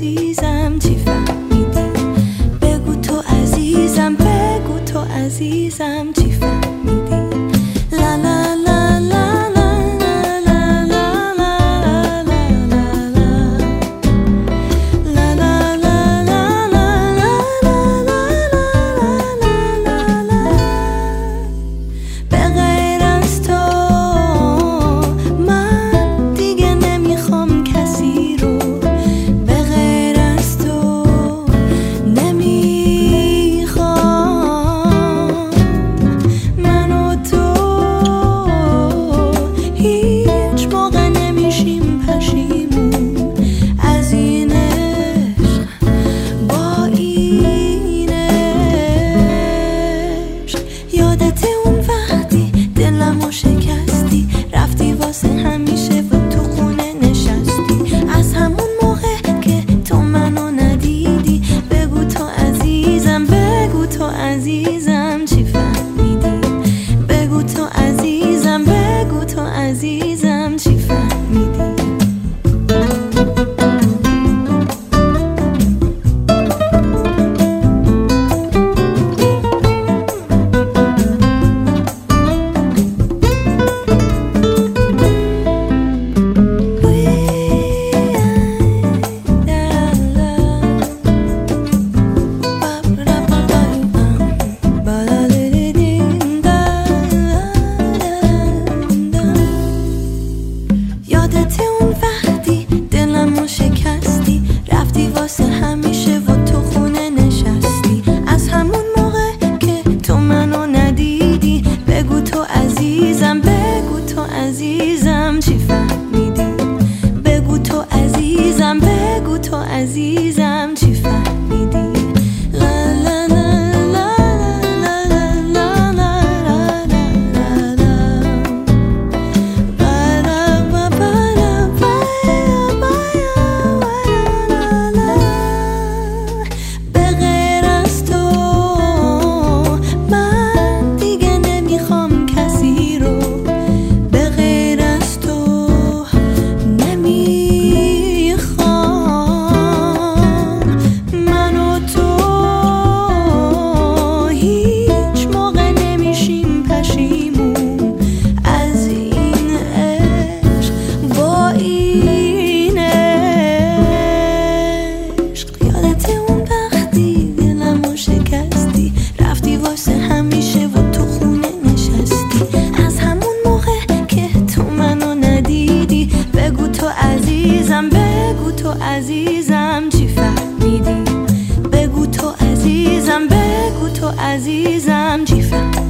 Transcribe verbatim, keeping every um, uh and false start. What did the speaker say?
عزیزم چی فهمیدی؟ بگو تو عزیزم، بگو تو عزیزم چی فهمیدی؟ لا لا لا لا لا لا لا لا یادت اون وقتی دلمو شکستی، رفتی واسه همیشه و تو خونه نشستی. از همون موقع که تو منو ندیدی، بگو تو عزیزم، بگو تو عزیزم چی فهمیدی؟ بگو تو عزیزم، بگو تو عزیزم چی فهمیدی؟ یادت اون وقتی دلمو شکستی، رفتی واسه همیشه و تو خونه نشستی. از همون موقع که تو منو ندیدی، بگو تو عزیزم، بگو تو عزیزم چی فهمیدی؟ بگو تو عزیزم، بگو تو عزیزم چی فهمیدی؟ بگو تو عزیزم چی فهمیدی؟ بگو تو عزیزم، بگو تو عزیزم چی فهمیدی؟